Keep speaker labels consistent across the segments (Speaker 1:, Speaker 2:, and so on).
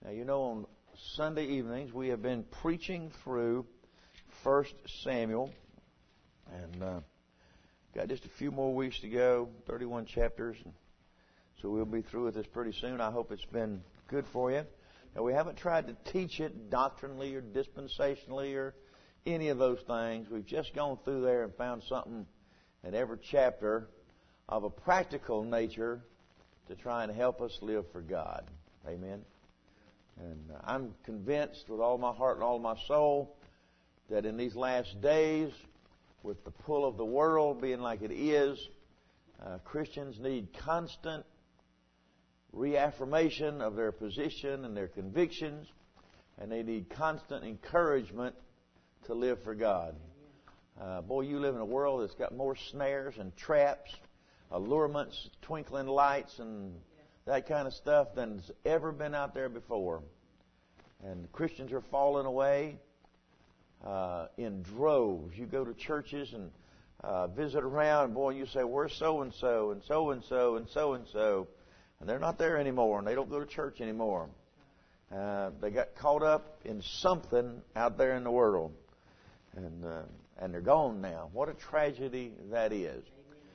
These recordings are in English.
Speaker 1: Now, you know, on Sunday evenings we have been preaching through 1 Samuel, and got just a few more weeks to go, 31 chapters, and so we'll be through with this pretty soon. I hope it's been good for you. Now, we haven't tried to teach it doctrinally or dispensationally or any of those things. We've just gone through there and found something in every chapter of a practical nature to try and help us live for God. Amen. And I'm convinced with all my heart and all my soul that in these last days, with the pull of the world being like it is, Christians need constant reaffirmation of their position and their convictions, and they need constant encouragement to live for God. Boy, you live in a world that's got more snares and traps, allurements, twinkling lights, and that kind of stuff than's ever been out there before. And Christians are falling away in droves. You go to churches and visit around, and boy, you say, where's so-and-so, and so-and-so, and so-and-so. And they're not there anymore, and they don't go to church anymore. They got caught up in something out there in the world. And they're gone now. What a tragedy that is.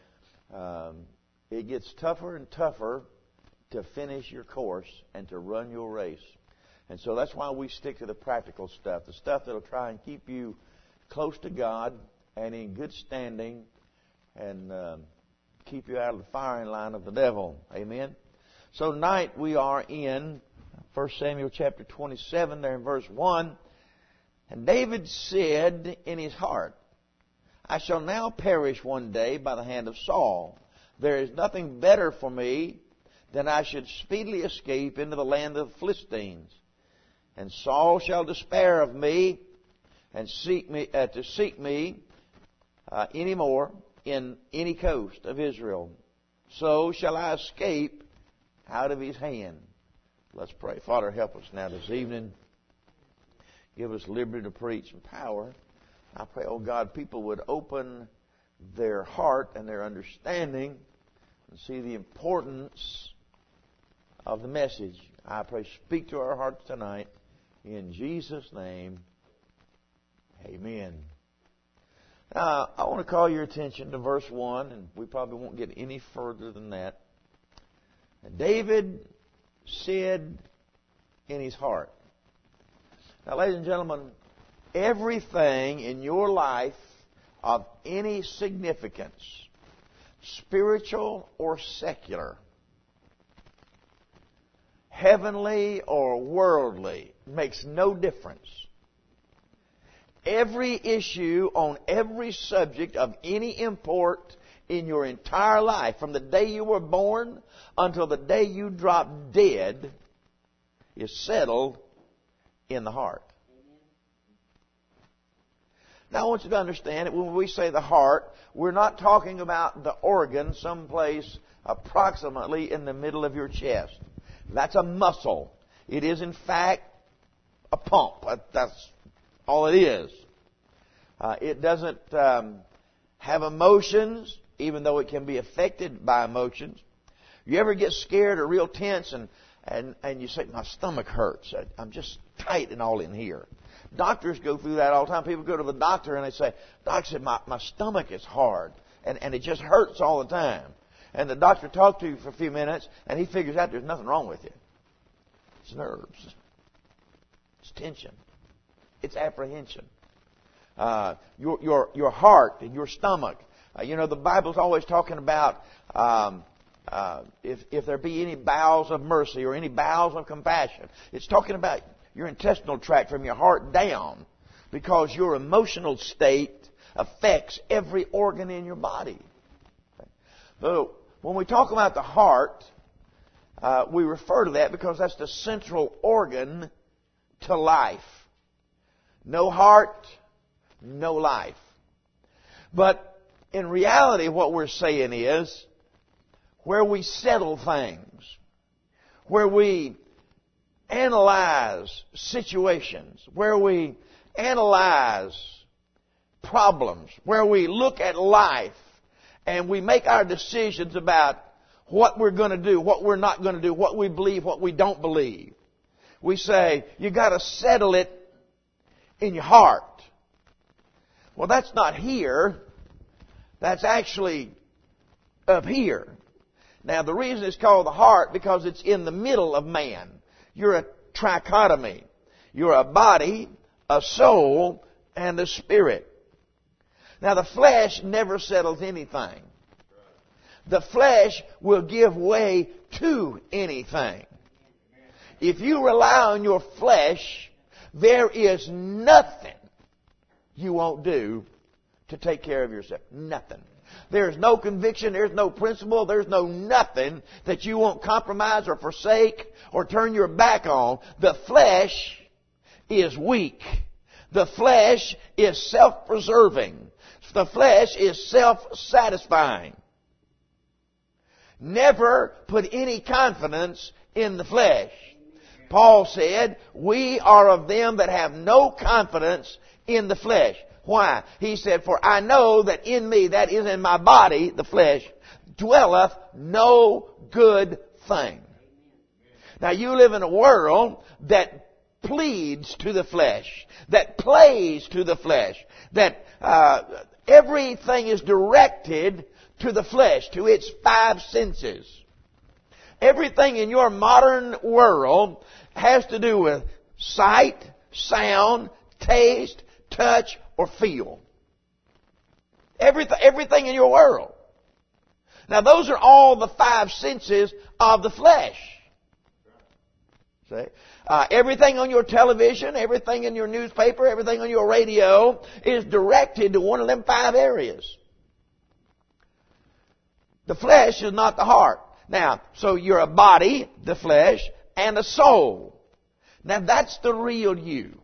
Speaker 1: It gets tougher and tougher to finish your course and to run your race. And so that's why we stick to the practical stuff, the stuff that will try and keep you close to God and in good standing and keep you out of the firing line of the devil. Amen? So tonight we are in 1 Samuel chapter 27, there in verse 1. And David said in his heart, I shall now perish one day by the hand of Saul. There is nothing better for me than I should speedily escape into the land of the Philistines. And Saul shall despair of me and seek me any more in any coast of Israel. So shall I escape out of his hand. Let's pray. Father, help us now this evening. Give us liberty to preach and power. I pray, oh God, people would open their heart and their understanding and see the importance of the message. I pray, speak to our hearts tonight. In Jesus' name, amen. Now, I want to call your attention to verse 1, and we probably won't get any further than that. David said in his heart. Now, ladies and gentlemen, everything in your life of any significance, spiritual or secular, heavenly or worldly, makes no difference. Every issue on every subject of any import in your entire life, from the day you were born until the day you drop dead, is settled in the heart. Now, I want you to understand that when we say the heart, we're not talking about the organ someplace approximately in the middle of your chest. That's a muscle. It is, in fact, a pump. That's all it is. It doesn't have emotions, even though it can be affected by emotions. You ever get scared or real tense and you say, my stomach hurts. I'm just tight and all in here. Doctors go through that all the time. People go to the doctor and they say, Doc said, my stomach is hard and it just hurts all the time. And the doctor talks to you for a few minutes and he figures out there's nothing wrong with you. It's nerves. It's tension. It's apprehension. Your heart and your stomach. The Bible's always talking about if there be any bowels of mercy or any bowels of compassion. It's talking about your intestinal tract from your heart down, because your emotional state affects every organ in your body. So when we talk about the heart, we refer to that because that's the central organ to life. No heart, no life. But in reality, what we're saying is, where we settle things, where we analyze situations, where we analyze problems, where we look at life and we make our decisions about what we're going to do, what we're not going to do, what we believe, what we don't believe. we say, you got to settle it in your heart. Well, that's not here. That's actually up here. Now, the reason it's called the heart, because it's in the middle of man. You're a trichotomy. You're a body, a soul, and a spirit. Now, the flesh never settles anything. The flesh will give way to anything. If you rely on your flesh, there is nothing you won't do to take care of yourself. Nothing. There's no conviction, there's no principle, there's no nothing that you won't compromise or forsake or turn your back on. The flesh is weak. The flesh is self-preserving. The flesh is self-satisfying. Never put any confidence in the flesh. Paul said, we are of them that have no confidence in the flesh. Why? He said, for I know that in me, that is in my body, the flesh, dwelleth no good thing. Now you live in a world that pleads to the flesh, that plays to the flesh, that everything is directed to the flesh, to its five senses. Everything in your modern world has to do with sight, sound, taste, touch, or feel. Everything in your world. Now those are all the five senses of the flesh. See? Everything on your television, everything in your newspaper, everything on your radio is directed to one of them five areas. The flesh is not the heart. Now, so you're a body, the flesh, and a soul. Now that's the real you.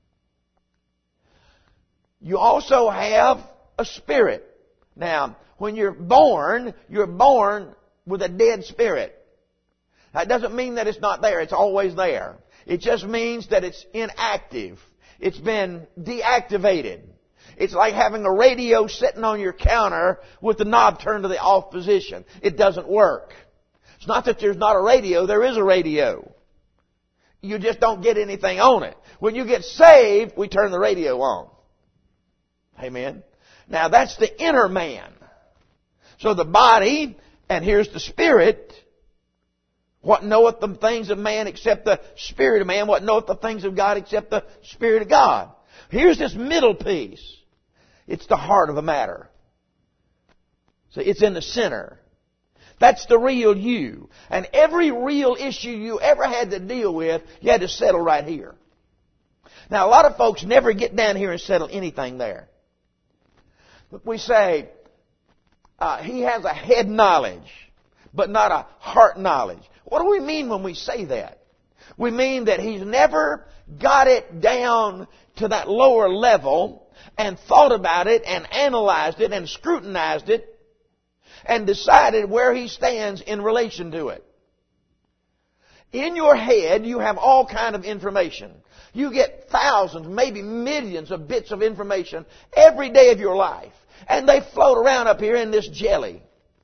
Speaker 1: You also have a spirit. Now, when you're born with a dead spirit. That doesn't mean that it's not there. It's always there. It just means that it's inactive. It's been deactivated. It's like having a radio sitting on your counter with the knob turned to the off position. It doesn't work. It's not that there's not a radio. There is a radio. You just don't get anything on it. When you get saved, we turn the radio on. Amen. Now that's the inner man. So the body, and here's the spirit. What knoweth the things of man except the spirit of man? What knoweth the things of God except the spirit of God? Here's this middle piece. It's the heart of the matter. So it's in the center. That's the real you. And every real issue you ever had to deal with, you had to settle right here. Now a lot of folks never get down here and settle anything there. But we say, he has a head knowledge, but not a heart knowledge. What do we mean when we say that? We mean that he's never got it down to that lower level and thought about it and analyzed it and scrutinized it and decided where he stands in relation to it. In your head, you have all kind of information. You get thousands, maybe millions of bits of information every day of your life. And they float around up here in this jelly.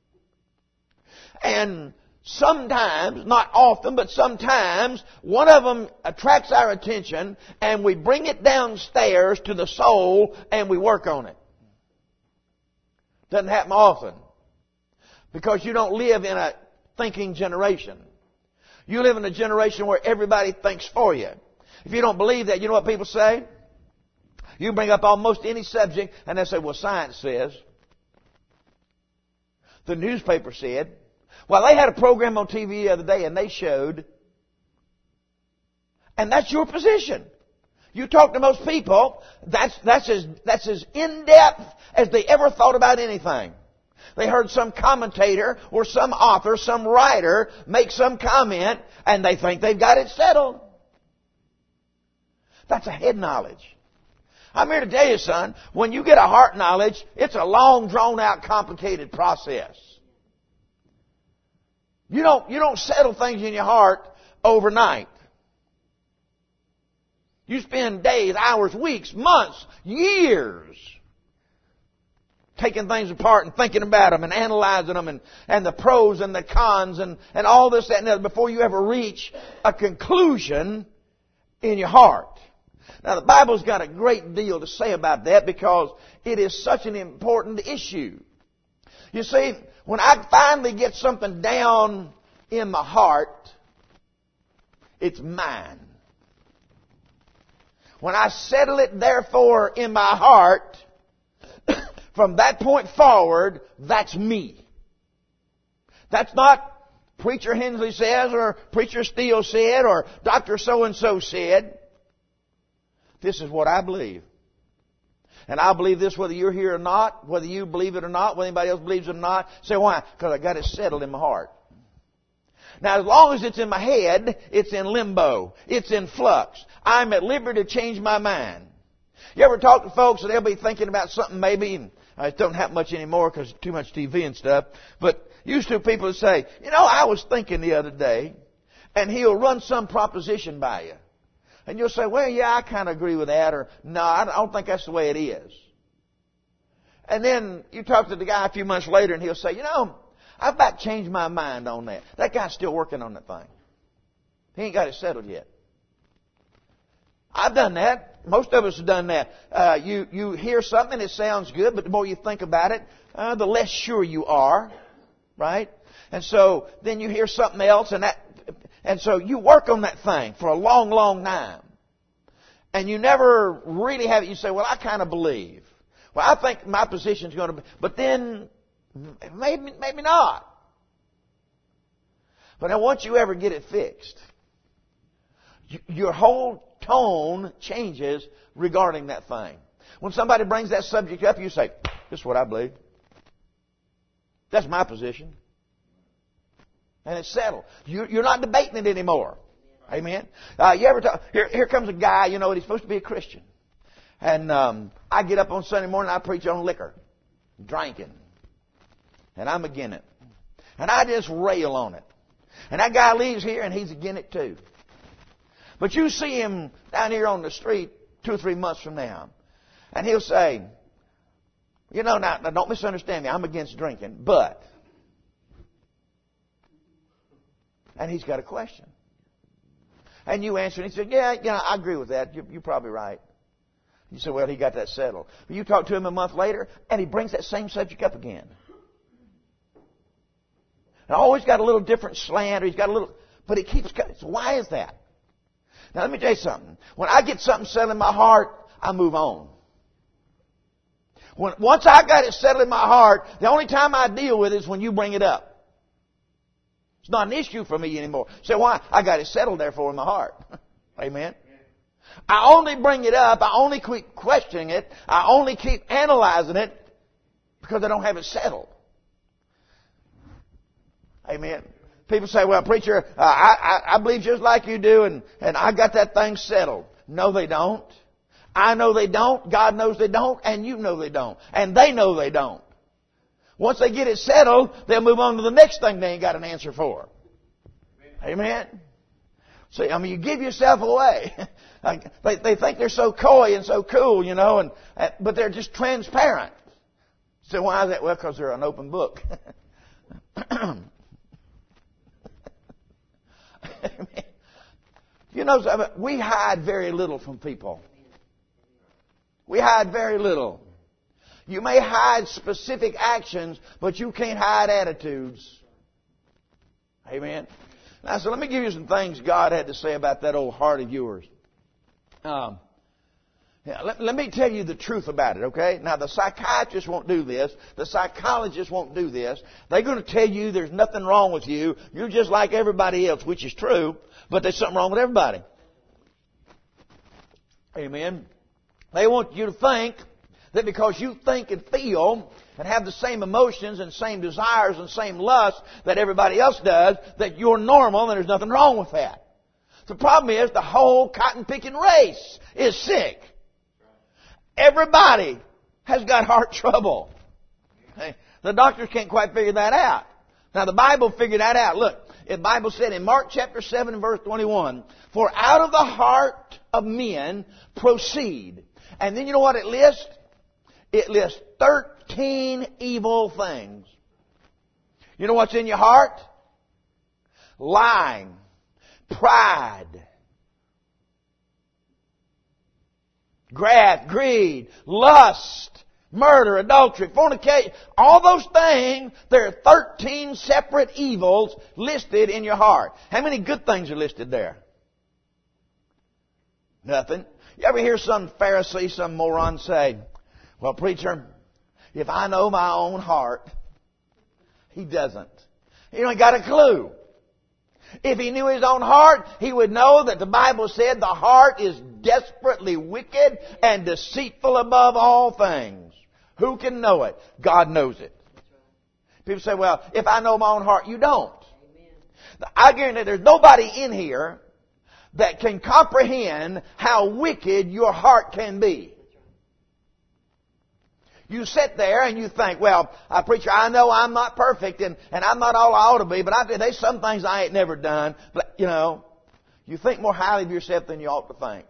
Speaker 1: And sometimes, not often, but sometimes, one of them attracts our attention and we bring it downstairs to the soul and we work on it. Doesn't happen often. Because you don't live in a thinking generation. You live in a generation where everybody thinks for you. If you don't believe that, you know what people say? You bring up almost any subject and they say, well, science says. The newspaper said. Well, they had a program on TV the other day and they showed. And that's your position. You talk to most people, that's as in-depth as they ever thought about anything. They heard some commentator or some author, some writer make some comment and they think they've got it settled. That's a head knowledge. I'm here to tell you, son, when you get a heart knowledge, it's a long, drawn-out, complicated process. You don't settle things in your heart overnight. You spend days, hours, weeks, months, years taking things apart and thinking about them and analyzing them and the pros and the cons and all this, that, and that before you ever reach a conclusion in your heart. Now, the Bible's got a great deal to say about that because it is such an important issue. You see, when I finally get something down in my heart, it's mine. When I settle it, therefore, in my heart, from that point forward, that's me. That's not Preacher Hensley says, or Preacher Steele said, or Dr. So-and-so said. This is what I believe. And I believe this whether you're here or not, whether you believe it or not, whether anybody else believes it or not. Say, why? Because I got it settled in my heart. Now, as long as it's in my head, it's in limbo. It's in flux. I'm at liberty to change my mind. You ever talk to folks and they'll be thinking about something maybe, and it doesn't happen much anymore because too much TV and stuff, but used to people would say, I was thinking the other day, and he'll run some proposition by you. And you'll say, well, yeah, I kind of agree with that, or no, I don't think that's the way it is. And then you talk to the guy a few months later and he'll say, I've about changed my mind on that. That guy's still working on that thing. He ain't got it settled yet. I've done that. Most of us have done that. You hear something, it sounds good, but the more you think about it, the less sure you are. Right? And so then you hear something else, and so you work on that thing for a long, long time. And you never really have it. You say, well, I kind of believe. Well, I think my position's going to be, but then maybe not. But now once you ever get it fixed, your whole tone changes regarding that thing. When somebody brings that subject up, you say, this is what I believe. That's my position. And it's settled. You're not debating it anymore. Amen. You ever talk, here comes a guy, he's supposed to be a Christian. And I get up on Sunday morning and I preach on liquor. Drinking. And I'm against it. And I just rail on it. And that guy leaves here and he's against it too. But you see him down here on the street 2 or 3 months from now. And he'll say, now don't misunderstand me. I'm against drinking, but. And he's got a question. And you answer and he said, yeah, I agree with that. You're probably right. You say, well, he got that settled. But you talk to him a month later and he brings that same subject up again. And always got a little different slant, or he's got a little, but he keeps, so why is that? Now let me tell you something. When I get something settled in my heart, I move on. Once I got it settled in my heart, the only time I deal with it is when you bring it up. It's not an issue for me anymore. So why? I got it settled therefore in my heart. Amen. I only bring it up, I only keep questioning it, I only keep analyzing it because I don't have it settled. Amen. People say, well, preacher, I believe just like you do, and I got that thing settled. No, they don't. I know they don't. God knows they don't. And you know they don't. And they know they don't. Once they get it settled, they'll move on to the next thing they ain't got an answer for. Amen. See, you give yourself away. They think they're so coy and so cool, but they're just transparent. So why is that? Well, because they're an open book. We hide very little from people. We hide very little. You may hide specific actions, but you can't hide attitudes. Amen. Now, so let me give you some things God had to say about that old heart of yours. Let me tell you the truth about it, okay? Now, the psychiatrists won't do this. The psychologists won't do this. They're going to tell you there's nothing wrong with you. You're just like everybody else, which is true, but there's something wrong with everybody. Amen. They want you to think that because you think and feel and have the same emotions and same desires and same lusts that everybody else does, that you're normal and there's nothing wrong with that. The problem is the whole cotton-picking race is sick. Everybody has got heart trouble. The doctors can't quite figure that out. Now the Bible figured that out. Look, the Bible said in Mark chapter 7 and verse 21, for out of the heart of men proceed. And then you know what it lists? It lists 13 evil things. You know what's in your heart? Lying, pride, wrath, greed, lust, murder, adultery, fornication, all those things, there are 13 separate evils listed in your heart. How many good things are listed there? Nothing. You ever hear some Pharisee, some moron say, well, preacher, if I know my own heart, he doesn't. He ain't got a clue. If he knew his own heart, he would know that the Bible said the heart is desperately wicked and deceitful above all things. Who can know it? God knows it. People say, well, if I know my own heart, you don't. I guarantee there's nobody in here that can comprehend how wicked your heart can be. You sit there and you think, well, preacher, I know I'm not perfect and I'm not all I ought to be, but there's some things I ain't never done. But, you think more highly of yourself than you ought to think.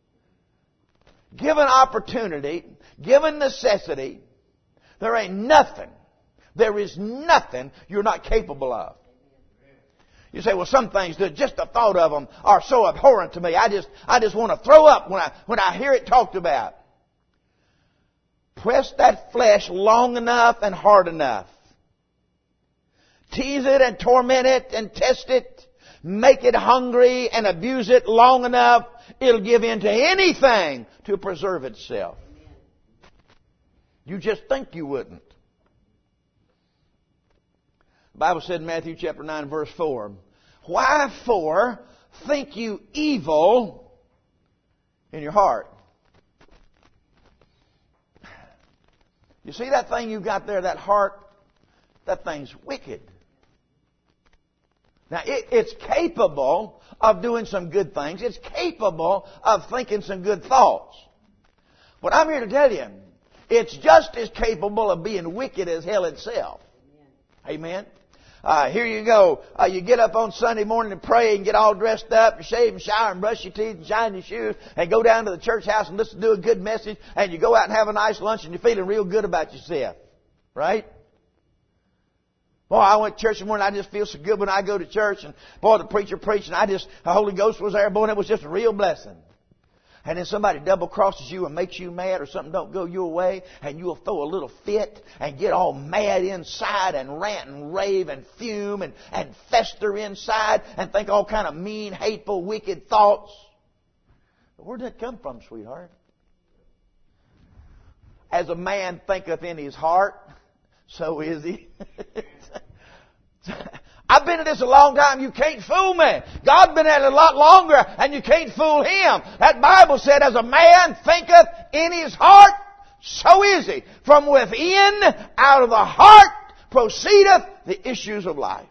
Speaker 1: Given opportunity, given necessity, there is nothing you're not capable of. You say, well, some things, just the thought of them are so abhorrent to me. I just want to throw up when I hear it talked about. Press that flesh long enough and hard enough. Tease it and torment it and test it. Make it hungry and abuse it long enough. It'll give in to anything to preserve itself. You just think you wouldn't. The Bible said in Matthew chapter 9 verse 4, wherefore think you evil in your heart? You see that thing you got there, that heart, that thing's wicked. Now, it's capable of doing some good things. It's capable of thinking some good thoughts. But I'm here to tell you, it's just as capable of being wicked as hell itself. Amen? Here you go. You get up on Sunday morning and pray and get all dressed up and shave and shower and brush your teeth and shine your shoes and go down to the church house and listen to a good message and you go out and have a nice lunch and you're feeling real good about yourself. Right? Boy, I went to church this morning. I just feel so good when I go to church. And boy, the preacher preached and the Holy Ghost was there. Boy, and it was just a real blessing. And then somebody double crosses you and makes you mad or something don't go your way and you'll throw a little fit and get all mad inside and rant and rave and fume and fester inside and think all kind of mean, hateful, wicked thoughts. But where did that come from, sweetheart? As a man thinketh in his heart, so is he. I've been at this a long time. You can't fool me. God's been at it a lot longer, and you can't fool Him. That Bible said, as a man thinketh in his heart, so is he. From within, out of the heart, proceedeth the issues of life.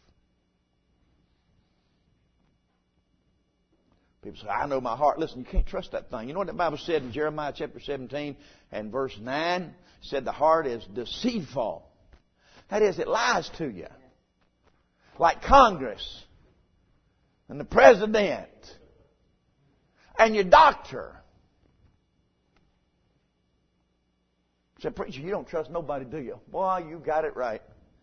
Speaker 1: People say, I know my heart. Listen, you can't trust that thing. You know what the Bible said in Jeremiah chapter 17 and verse 9? It said the heart is deceitful. That is, it lies to you. Like Congress and the President and your doctor. Say, preacher, you don't trust nobody, do you? Boy, you got it right.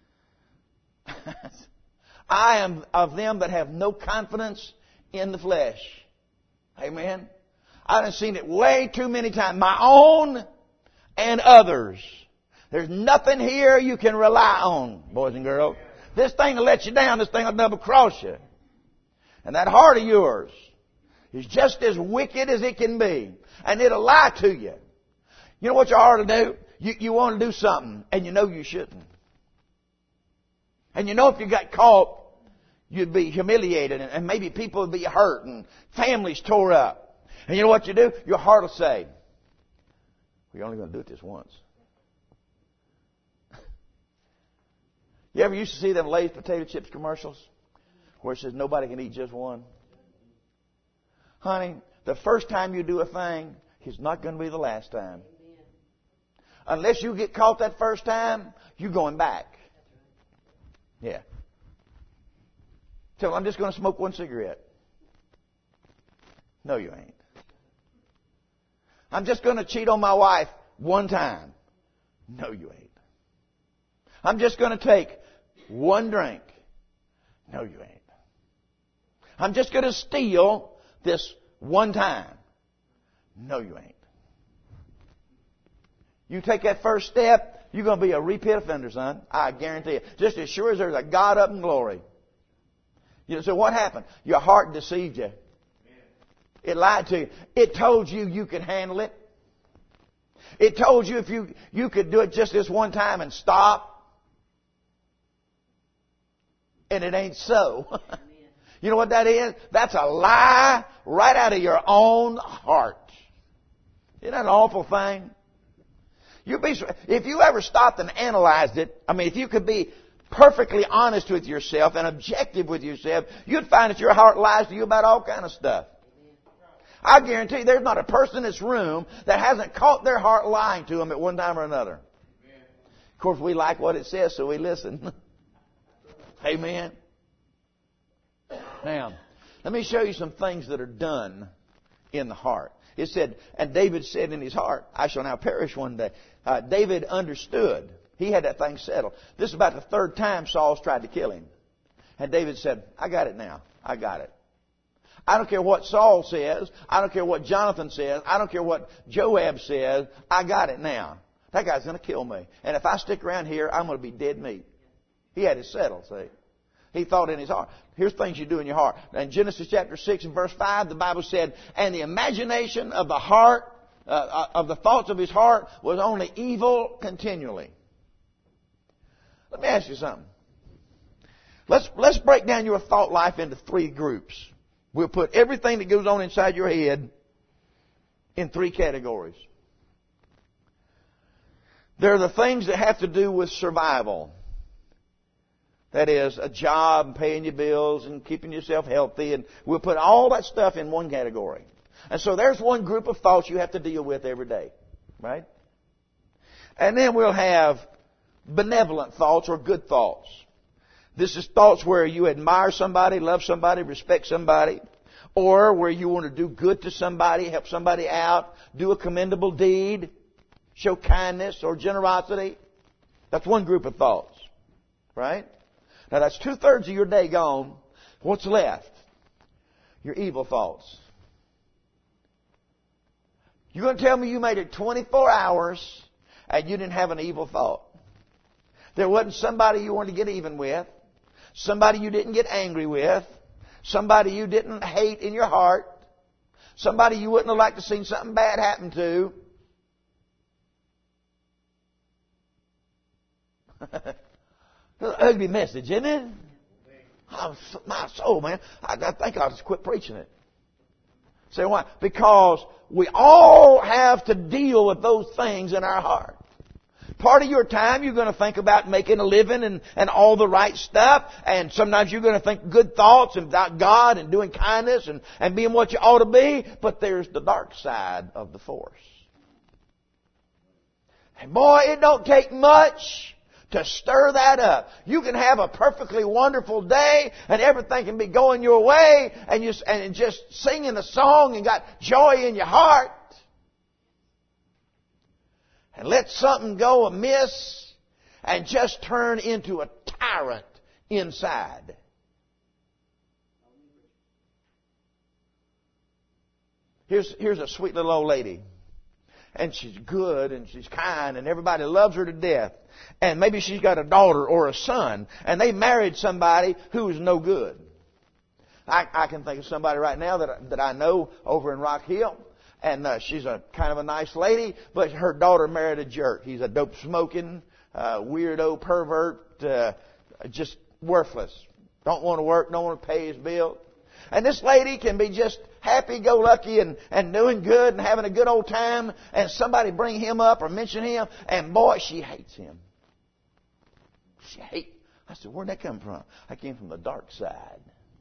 Speaker 1: I am of them that have no confidence in the flesh. Amen. I've seen it way too many times. My own and others. There's nothing here you can rely on, boys and girls. This thing will let you down. This thing will double cross you. And that heart of yours is just as wicked as it can be. And it'll lie to you. You know what you ought to do? You want to do something and you know you shouldn't. And you know if you got caught, you'd be humiliated and maybe people would be hurt and families tore up. And you know what you do? Your heart will say, we're only going to do it this once. You ever used to see them Lay's potato chips commercials where it says nobody can eat just one? Honey, the first time you do a thing is not going to be the last time. Unless you get caught that first time, you're going back. Yeah. So I'm just going to smoke one cigarette. No, you ain't. I'm just going to cheat on my wife one time. No, you ain't. I'm just going to take one drink. No, you ain't. I'm just going to steal this one time. No, you ain't. You take that first step, you're going to be a repeat offender, son. I guarantee it. Just as sure as there's a God up in glory. You know, so what happened? Your heart deceived you. It lied to you. It told you you could handle it. It told you if you could do it just this one time and stop. And it ain't so. You know what that is? That's a lie right out of your own heart. Isn't that an awful thing? If you ever stopped and analyzed it, I mean, if you could be perfectly honest with yourself and objective with yourself, you'd find that your heart lies to you about all kind of stuff. I guarantee you there's not a person in this room that hasn't caught their heart lying to them at one time or another. Of course, we like what it says, so we listen. Amen. Now, let me show you some things that are done in the heart. It said, and David said in his heart, I shall now perish one day. David understood. He had that thing settled. This is about the third time Saul's tried to kill him. And David said, I got it now. I got it. I don't care what Saul says. I don't care what Jonathan says. I don't care what Joab says. I got it now. That guy's going to kill me. And if I stick around here, I'm going to be dead meat. He had it settled, see. He thought in his heart. Here's things you do in your heart. In Genesis chapter 6 and verse 5, the Bible said, and the imagination of the heart, of the thoughts of his heart was only evil continually. Let me ask you something. Let's break down your thought life into three groups. We'll put everything that goes on inside your head in three categories. There are the things that have to do with survival. That is, a job, paying your bills, and keeping yourself healthy. And we'll put all that stuff in one category. And so there's one group of thoughts you have to deal with every day. Right? And then we'll have benevolent thoughts or good thoughts. This is thoughts where you admire somebody, love somebody, respect somebody. Or where you want to do good to somebody, help somebody out, do a commendable deed, show kindness or generosity. That's one group of thoughts. Right? Now that's 2/3 of your day gone. What's left? Your evil thoughts. You're going to tell me you made it 24 hours and you didn't have an evil thought? There wasn't somebody you wanted to get even with, somebody you didn't get angry with, somebody you didn't hate in your heart, somebody you wouldn't have liked to see something bad happen to. That's an ugly message, isn't it? Oh, my soul, man. I think I'll just quit preaching it. Say why? Because we all have to deal with those things in our heart. Part of your time you're going to think about making a living and all the right stuff. And sometimes you're going to think good thoughts about God and doing kindness and being what you ought to be. But there's the dark side of the force. And boy, it don't take much to stir that up. You can have a perfectly wonderful day and everything can be going your way and just singing a song and got joy in your heart. And let something go amiss and just turn into a tyrant inside. Here's a sweet little old lady. And she's good and she's kind and everybody loves her to death. And maybe she's got a daughter or a son and they married somebody who is no good. I can think of somebody right now that I know over in Rock Hill. And she's a kind of a nice lady, but her daughter married a jerk. He's a dope smoking, weirdo pervert, just worthless. Don't want to work, don't want to pay his bill. And this lady can be just happy-go-lucky and doing good and having a good old time. And somebody bring him up or mention him. And boy, she hates him. I said, where'd that come from? I came from the dark side.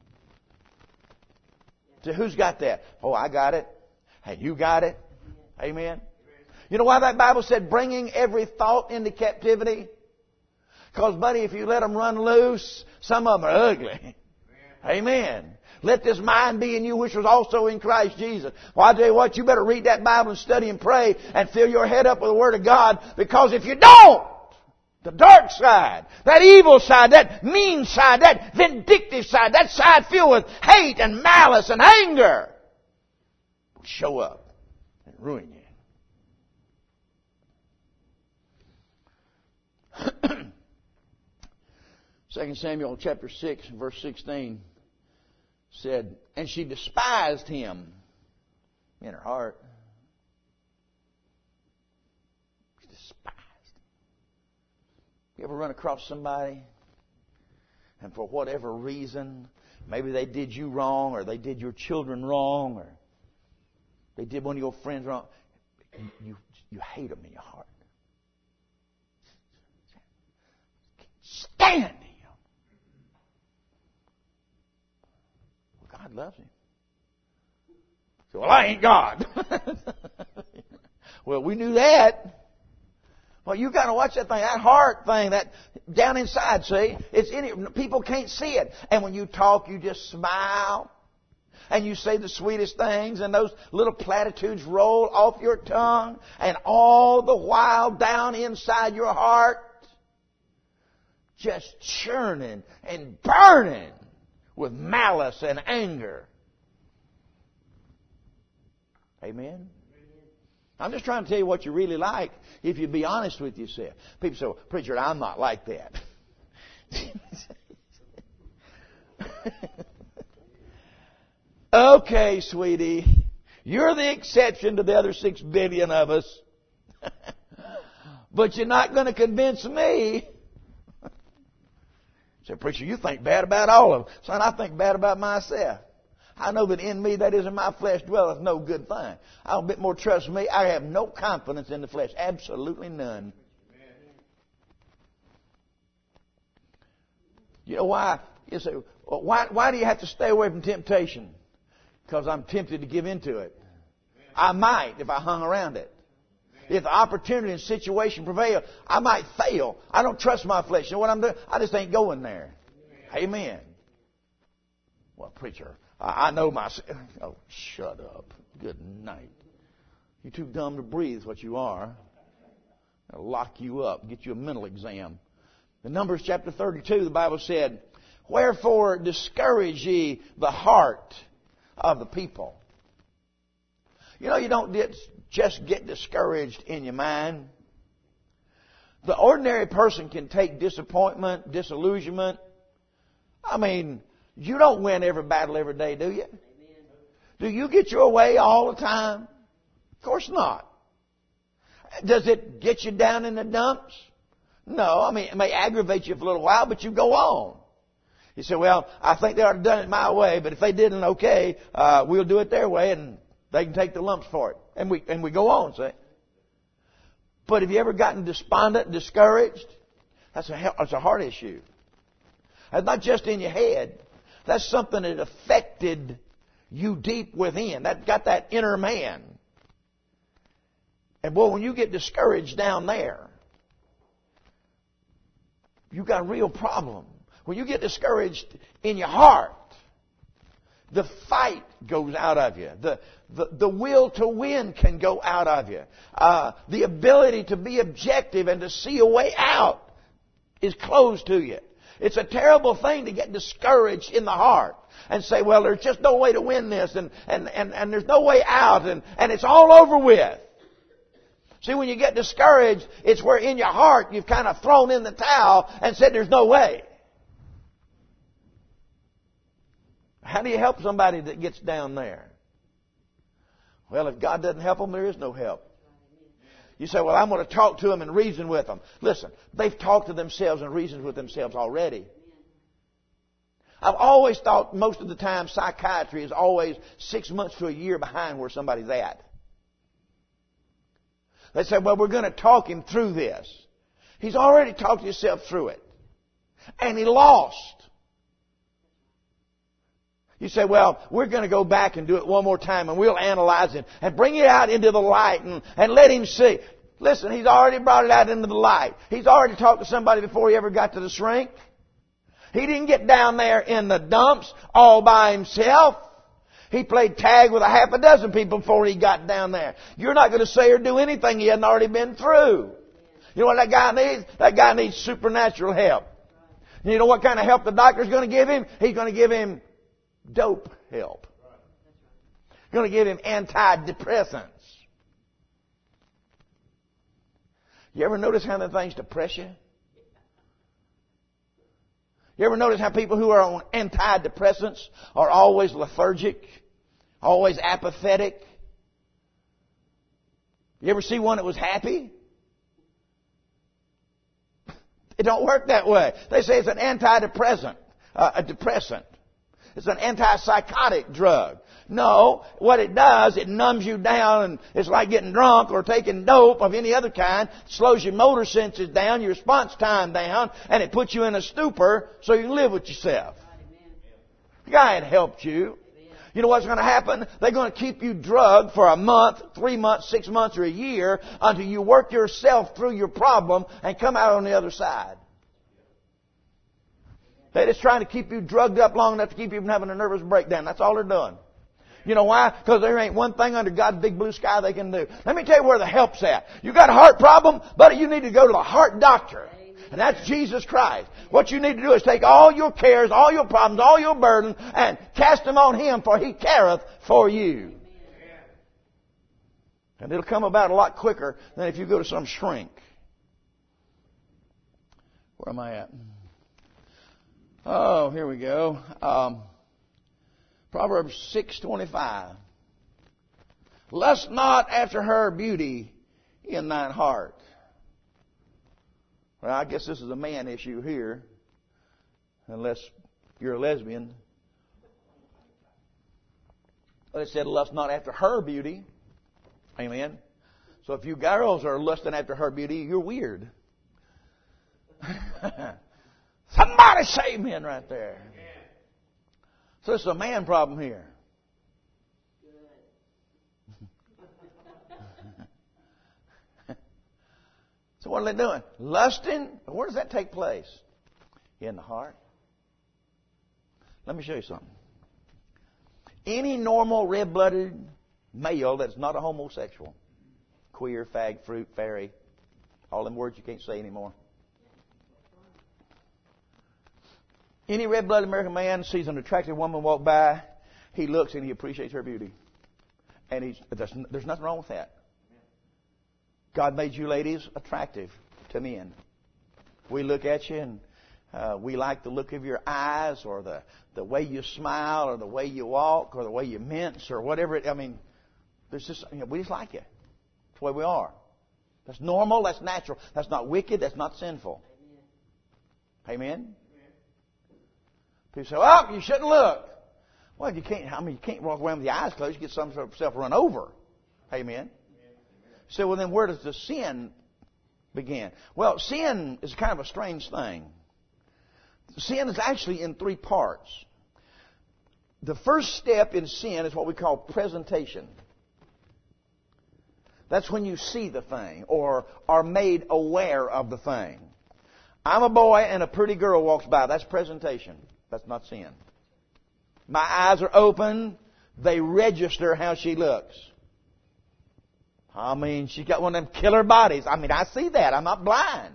Speaker 1: So who's got that? Oh, I got it. Hey, you got it. Amen. You know why that Bible said bringing every thought into captivity? Because, buddy, if you let them run loose, some of them are ugly. Amen. Let this mind be in you which was also in Christ Jesus. Well, I tell you what, you better read that Bible and study and pray and fill your head up with the Word of God. Because if you don't, the dark side, that evil side, that mean side, that vindictive side, that side filled with hate and malice and anger will show up and ruin you.
Speaker 2: 2 Samuel chapter 6, verse 16 said, and she despised him in her heart. She despised him. You ever run across somebody and for whatever reason, maybe they did you wrong or they did your children wrong or they did one of your friends wrong, you hate them in your heart. Stand him. God loves him. So, well, I ain't God. Well, we knew that. Well, you got to watch that thing, that heart thing, that down inside. See, it's in it. People can't see it. And when you talk, you just smile, and you say the sweetest things, and those little platitudes roll off your tongue, and all the while down inside your heart, just churning and burning with malice and anger. Amen? I'm just trying to tell you what you really like if you be honest with yourself. People say, well, preacher, I'm not like that. Okay, sweetie. You're the exception to the other 6 billion of us. But you're not going to convince me. Say, preacher, you think bad about all of them. Son, I think bad about myself. I know that in me, that is in my flesh, dwelleth no good thing. I have a bit more trust in me. I have no confidence in the flesh. Absolutely none. You know why? You say, well, why do you have to stay away from temptation? Because I'm tempted to give into it. I might if I hung around it. If the opportunity and situation prevail, I might fail. I don't trust my flesh. You know what I'm doing? I just ain't going there. Amen. Well, preacher, I know myself. Oh, shut up. Good night. You're too dumb to breathe is what you are. I'll lock you up, get you a mental exam. In Numbers chapter 32, the Bible said, wherefore discourage ye the heart of the people. You know, you don't just get discouraged in your mind. The ordinary person can take disappointment, disillusionment. I mean, you don't win every battle every day, do you? Do you get your way all the time? Of course not. Does it get you down in the dumps? No. I mean, it may aggravate you for a little while, but you go on. You say, well, I think they ought to have done it my way, but if they didn't, okay, we'll do it their way, and they can take the lumps for it. And we go on, see? But have you ever gotten despondent and discouraged? That's a heart issue. That's not just in your head. That's something that affected you deep within. That got that inner man. And boy, when you get discouraged down there, you've got a real problem. When you get discouraged in your heart, the fight goes out of you. The will to win can go out of you. The ability to be objective and to see a way out is closed to you. It's a terrible thing to get discouraged in the heart and say, well, there's just no way to win this and there's no way out and it's all over with. See, when you get discouraged, it's where in your heart you've kind of thrown in the towel and said there's no way. How do you help somebody that gets down there? Well, if God doesn't help them, there is no help. You say, well, I'm going to talk to them and reason with them. Listen, they've talked to themselves and reasoned with themselves already. I've always thought most of the time psychiatry is always 6 months to a year behind where somebody's at. They say, well, we're going to talk him through this. He's already talked himself through it. And he lost. You say, well, we're going to go back and do it one more time and we'll analyze it and bring it out into the light and let him see. Listen, he's already brought it out into the light. He's already talked to somebody before he ever got to the shrink. He didn't get down there in the dumps all by himself. He played tag with a half a dozen people before he got down there. You're not going to say or do anything he hasn't already been through. You know what that guy needs? That guy needs supernatural help. You know what kind of help the doctor's going to give him? He's going to give him dope help. He's going to give him antidepressants. You ever notice how the things depress you? You ever notice how people who are on antidepressants are always lethargic, always apathetic? You ever see one that was happy? It don't work that way. They say it's an antidepressant, a depressant. It's an antipsychotic drug. No, what it does, it numbs you down, and it's like getting drunk or taking dope of any other kind. It slows your motor senses down, your response time down, and it puts you in a stupor so you can live with yourself. God helped you. You know what's going to happen? They're going to keep you drugged for a month, 3 months, 6 months, or a year until you work yourself through your problem and come out on the other side. They're just trying to keep you drugged up long enough to keep you from having a nervous breakdown. That's all they're doing. You know why? Because there ain't one thing under God's big blue sky they can do. Let me tell you where the help's at. You got a heart problem, buddy, you need to go to the heart doctor. And that's Jesus Christ. What you need to do is take all your cares, all your problems, all your burdens, and cast them on Him, for He careth for you. And it'll come about a lot quicker than if you go to some shrink. Where am I at? Oh, here we go. Proverbs 6:25. Lust not after her beauty in thine heart. Well, I guess this is a man issue here, unless you're a lesbian. But it said, lust not after her beauty. Amen. So if you girls are lusting after her beauty, you're weird. Somebody say amen right there. So it's a man problem here. So what are they doing? Lusting. Where does that take place? In the heart. Let me show you something. Any normal red-blooded male that's not a homosexual, queer, fag, fruit, fairy, all them words you can't say anymore. Any red-blooded American man sees an attractive woman walk by, he looks and he appreciates her beauty. And there's nothing wrong with that. God made you ladies attractive to men. We look at you and we like the look of your eyes, or the way you smile, or the way you walk, or the way you mince, or whatever. There's just, we just like you. That's the way we are. That's normal. That's natural. That's not wicked. That's not sinful. Amen? People say, well, you shouldn't look. Well, you can't. You can't walk around with your eyes closed. You get some sort of self run over. Amen? So, well, then where does the sin begin? Well, sin is kind of a strange thing. Sin is actually in 3 parts. The first step in sin is what we call presentation. That's when you see the thing or are made aware of the thing. I'm a boy and a pretty girl walks by. That's presentation. That's not sin. My eyes are open. They register how she looks. She's got one of them killer bodies. I see that. I'm not blind.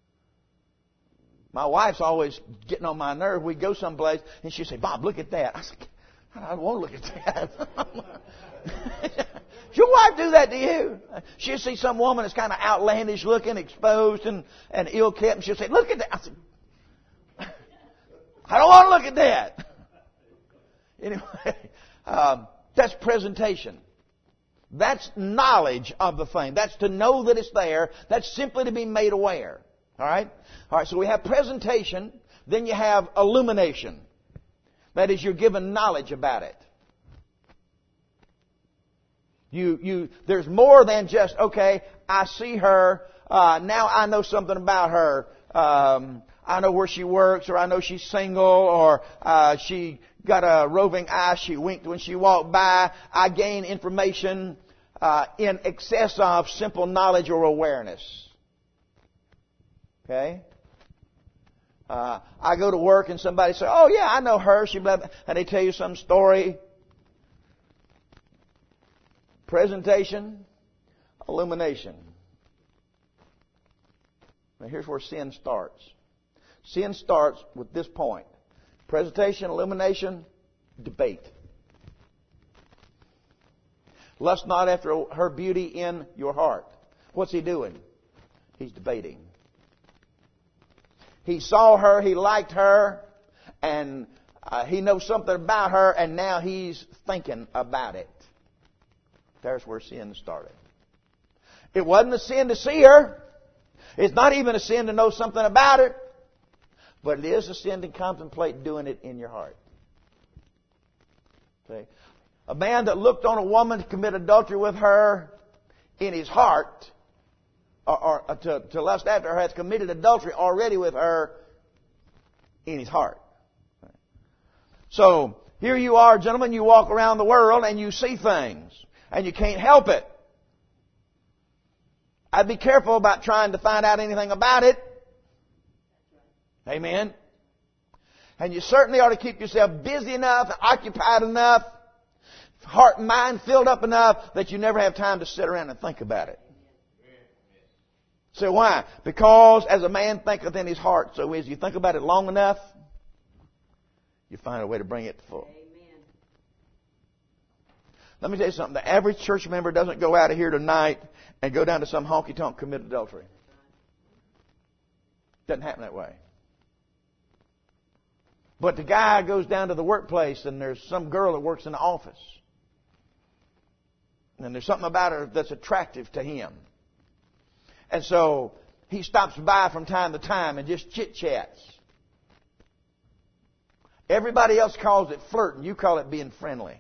Speaker 2: My wife's always getting on my nerve. We go someplace and she'll say, Bob, look at that. I said, I don't want to look at that. Your wife do that to you? She'll see some woman that's kind of outlandish looking, exposed and ill-kept, and she'll say, look at that. I said, I don't want to look at that. Anyway, that's presentation. That's knowledge of the thing. That's to know that it's there. That's simply to be made aware. All right? All right, so we have presentation. Then you have illumination. That is, you're given knowledge about it. There's more than just, okay, I see her, now I know something about her. I know where she works, or I know she's single, or she got a roving eye, she winked when she walked by. I gain information in excess of simple knowledge or awareness. Okay? I go to work and somebody says, oh yeah, I know her, and they tell you some story. Presentation, illumination. Now here's where sin starts. Sin starts with this point. Presentation, illumination, debate. Lust not after her beauty in your heart. What's he doing? He's debating. He saw her, he liked her, and he knows something about her, and now he's thinking about it. There's where sin started. It wasn't a sin to see her. It's not even a sin to know something about her. But it is a sin to contemplate doing it in your heart. See? A man that looked on a woman to commit adultery with her in his heart, or to lust after her, has committed adultery already with her in his heart. So, here you are, gentlemen, you walk around the world and you see things, and you can't help it. I'd be careful about trying to find out anything about it. Amen. And you certainly ought to keep yourself busy enough, occupied enough, heart and mind filled up enough that you never have time to sit around and think about it. So why? Because as a man thinketh in his heart, so as you think about it long enough, you find a way to bring it to full. Let me tell you something. The average church member doesn't go out of here tonight and go down to some honky-tonk commit adultery. Doesn't happen that way. But the guy goes down to the workplace and there's some girl that works in the office. And there's something about her that's attractive to him. And so he stops by from time to time and just chit-chats. Everybody else calls it flirting. You call it being friendly.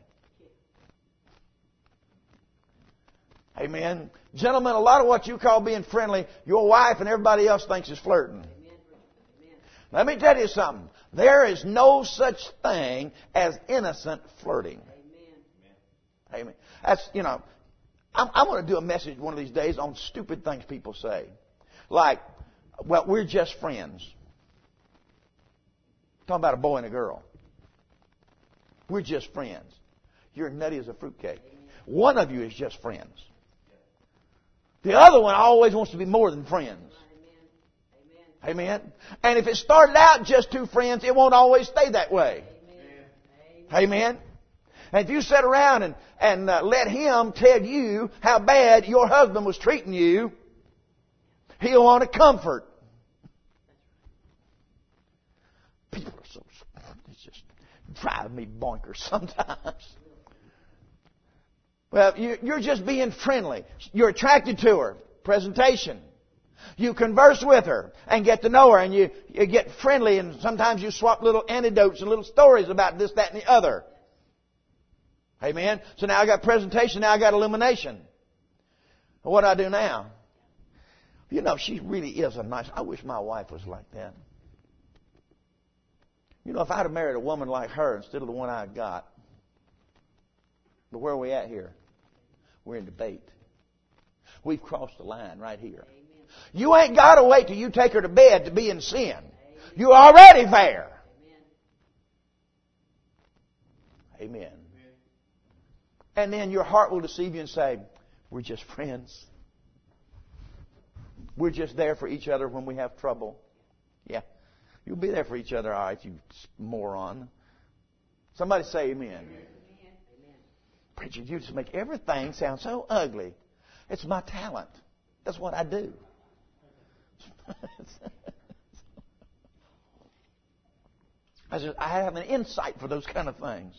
Speaker 2: Amen. Gentlemen, a lot of what you call being friendly, your wife and everybody else thinks is flirting. Let me tell you something. There is no such thing as innocent flirting. Amen. That's, I'm going to do a message one of these days on stupid things people say. Like, well, we're just friends. Talking about a boy and a girl. We're just friends. You're nutty as a fruitcake. One of you is just friends. The other one always wants to be more than friends. Amen. And if it started out just two friends, it won't always stay that way. Amen. And if you sit around and let him tell you how bad your husband was treating you, he'll want to comfort. People are so... It's just driving me bonkers sometimes. Well, you're just being friendly. You're attracted to her. Presentation. You converse with her and get to know her, and you get friendly, and sometimes you swap little anecdotes and little stories about this, that, and the other. Amen? So now I got presentation, now I got illumination. What do I do now? She really is a nice... I wish my wife was like that. If I'd have married a woman like her instead of the one I got, but where are we at here? We're in debate. We've crossed the line right here. You ain't got to wait till you take her to bed to be in sin. You're already there. Amen. And then your heart will deceive you and say, we're just friends. We're just there for each other when we have trouble. Yeah. You'll be there for each other, all right, you moron. Somebody say amen. Amen. Preacher, you just make everything sound so ugly. It's my talent. That's what I do. I have an insight for those kind of things.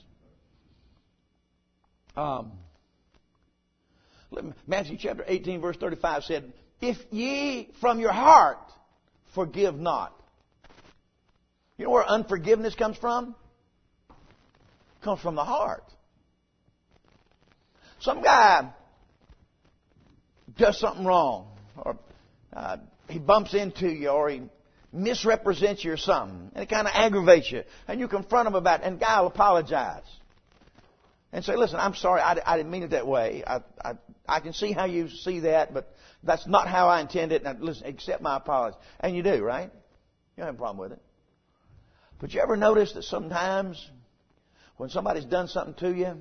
Speaker 2: Matthew chapter 18 verse 35 said, if ye from your heart forgive not. You know where unforgiveness comes from? It comes from the heart. Some guy does something wrong, or he bumps into you, or he misrepresents you or something, and it kind of aggravates you, and you confront him about it, and the guy will apologize and say, listen, I'm sorry, I didn't mean it that way. I can see how you see that, but that's not how I intended it. Now, listen, accept my apology. And you do, right? You don't have a problem with it. But you ever notice that sometimes when somebody's done something to you,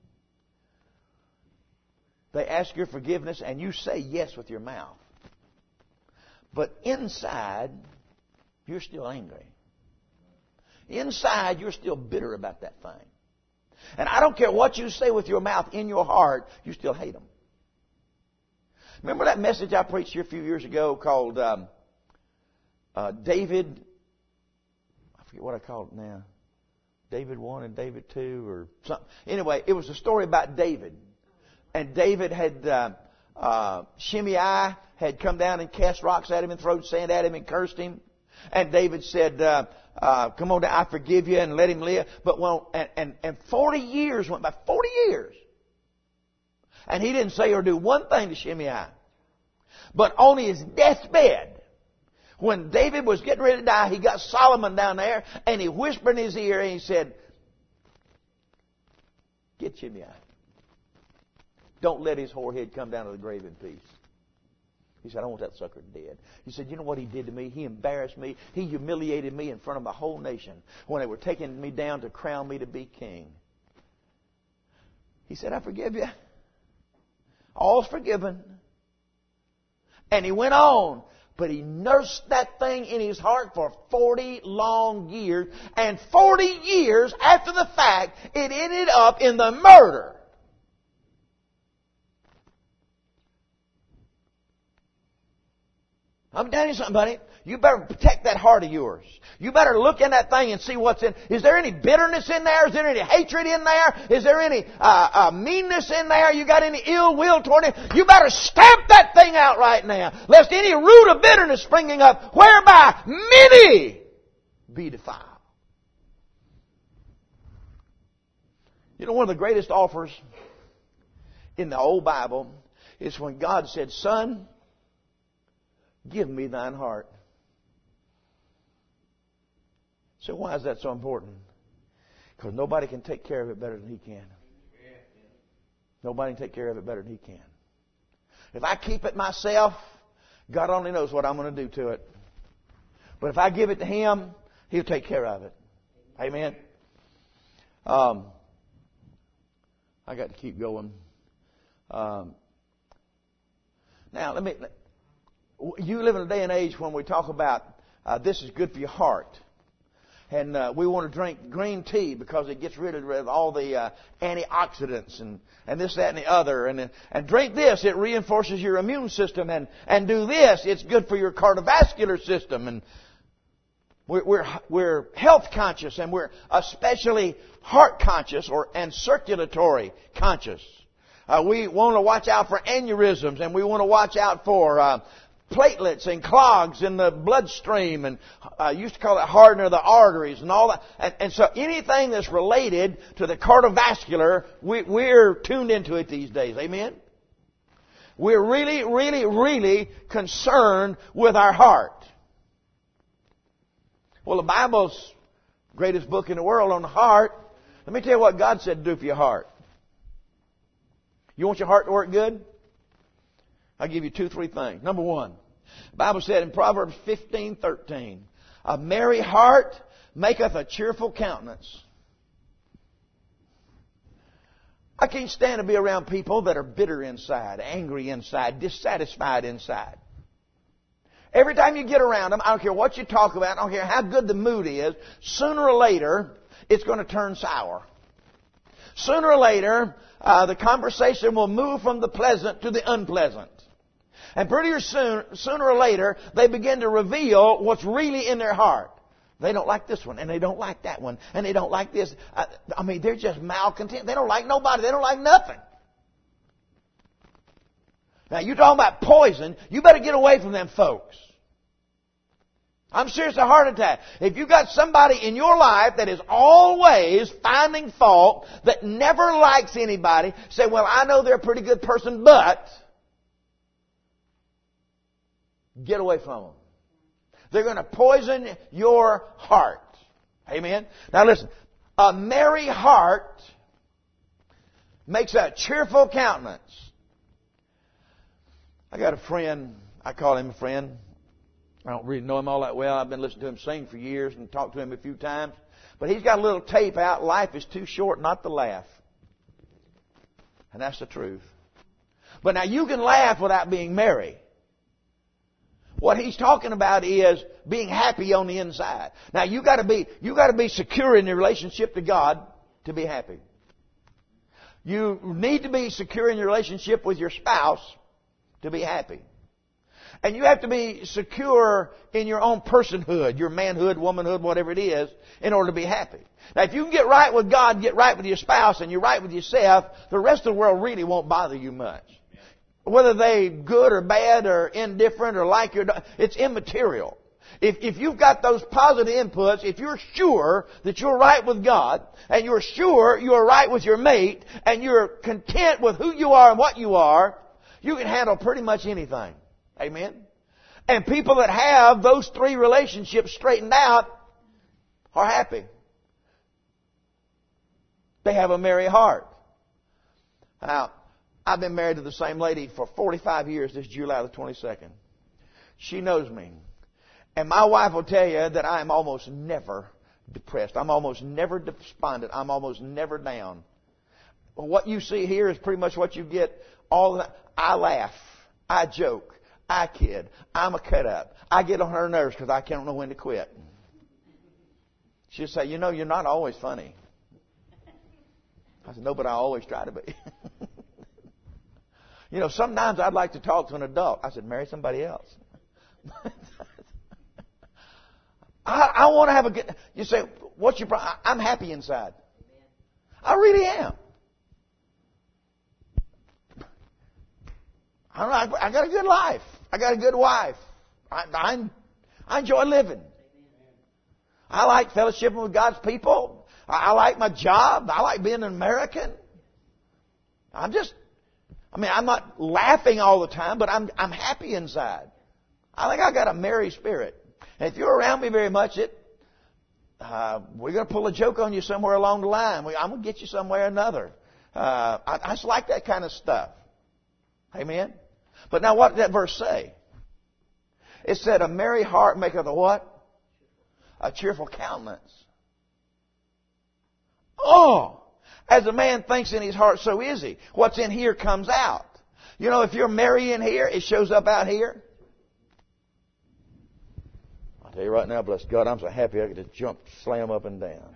Speaker 2: they ask your forgiveness and you say yes with your mouth. But inside, you're still angry. Inside, you're still bitter about that thing. And I don't care what you say with your mouth, in your heart, you still hate them. Remember that message I preached here a few years ago called David... forget what I call it now. David 1 and David 2 or something. Anyway, it was a story about David. And David had, Shimei had come down and cast rocks at him and thrown sand at him and cursed him. And David said, come on down, I forgive you, and let him live. But and 40 years went by, 40 years. And he didn't say or do one thing to Shimei. But on his deathbed, when David was getting ready to die, he got Solomon down there, and he whispered in his ear, and he said, get Shimei. Don't let his whorehead come down to the grave in peace. He said, I want that sucker dead. He said, you know what he did to me? He embarrassed me. He humiliated me in front of my whole nation when they were taking me down to crown me to be king. He said, I forgive you. All's forgiven. And he went on. But he nursed that thing in his heart for 40 long years. And 40 years after the fact, it ended up in the murder. I'm telling you something, buddy. You better protect that heart of yours. You better look in that thing and see what's in. Is there any bitterness in there? Is there any hatred in there? Is there any meanness in there? You got any ill will toward it? You better stamp that thing out right now, lest any root of bitterness springing up, whereby many be defiled. You know, one of the greatest offers in the old Bible is when God said, Son, give me thine heart. So why is that so important? Because nobody can take care of it better than He can. Nobody can take care of it better than He can. If I keep it myself, God only knows what I'm going to do to it. But if I give it to Him, He'll take care of it. Amen. I got to keep going. Now, you live in a day and age when we talk about this is good for your heart. And we want to drink green tea because it gets rid of all the antioxidants and this, that, and the other. And drink this, it reinforces your immune system. And do this, it's good for your cardiovascular system. And we're health conscious, and we're especially heart conscious and circulatory conscious. We want to watch out for aneurysms, and we want to watch out for platelets and clogs in the bloodstream, and used to call it hardening of the arteries and all that. And so anything that's related to the cardiovascular, we're tuned into it these days. Amen? We're really, really, really concerned with our heart. Well, the Bible's greatest book in the world on the heart. Let me tell you what God said to do for your heart. You want your heart to work good? I'll give you 2-3 things. Number one, the Bible said in Proverbs 15:13, a merry heart maketh a cheerful countenance. I can't stand to be around people that are bitter inside, angry inside, dissatisfied inside. Every time you get around them, I don't care what you talk about, I don't care how good the mood is, sooner or later, it's going to turn sour. Sooner or later, the conversation will move from the pleasant to the unpleasant. And pretty soon, sooner or later, they begin to reveal what's really in their heart. They don't like this one, and they don't like that one, and they don't like this. They're just malcontent. They don't like nobody. They don't like nothing. Now, you're talking about poison. You better get away from them folks. I'm serious, a heart attack. If you've got somebody in your life that is always finding fault, that never likes anybody, say, well, I know they're a pretty good person, but get away from them. They're going to poison your heart. Amen? Now listen, a merry heart makes a cheerful countenance. I got a friend, I call him a friend. I don't really know him all that well. I've been listening to him sing for years and talked to him a few times. But he's got a little tape out, life is too short not to laugh. And that's the truth. But now you can laugh without being merry. What he's talking about is being happy on the inside. Now you got to be secure in your relationship to God to be happy. You need to be secure in your relationship with your spouse to be happy. And you have to be secure in your own personhood, your manhood, womanhood, whatever it is, in order to be happy. Now, if you can get right with God, get right with your spouse, and you're right with yourself, the rest of the world really won't bother you much. Whether they good or bad or indifferent or like your, it's immaterial. If you've got those positive inputs, if you're sure that you're right with God, and you're sure you're right with your mate, and you're content with who you are and what you are, you can handle pretty much anything. Amen? And people that have those three relationships straightened out are happy. They have a merry heart. Now, I've been married to the same lady for 45 years this July the 22nd. She knows me. And my wife will tell you that I am almost never depressed. I'm almost never despondent. I'm almost never down. What you see here is pretty much what you get all the time. I laugh. I joke. I kid. I'm a cut up. I get on her nerves because I can't know when to quit. She'll say, you know, you're not always funny. I said, no, but I always try to be. You know, sometimes I'd like to talk to an adult. I said, marry somebody else. I want to have a good... You say, what's your problem? I'm happy inside. I really am. I got a good life. I got a good wife. I enjoy living. I like fellowshipping with God's people. I like my job. I like being an American. I'm not laughing all the time, but I'm happy inside. I think I got a merry spirit. And if you're around me very much, we're going to pull a joke on you somewhere along the line. I'm going to get you somewhere or another. I just like that kind of stuff. Amen? But now what did that verse say? It said, a merry heart maketh a what? A cheerful countenance. Oh! As a man thinks in his heart, so is he. What's in here comes out. You know, if you're merry in here, it shows up out here. I'll tell you right now, bless God, I'm so happy I get to jump, slam up and down.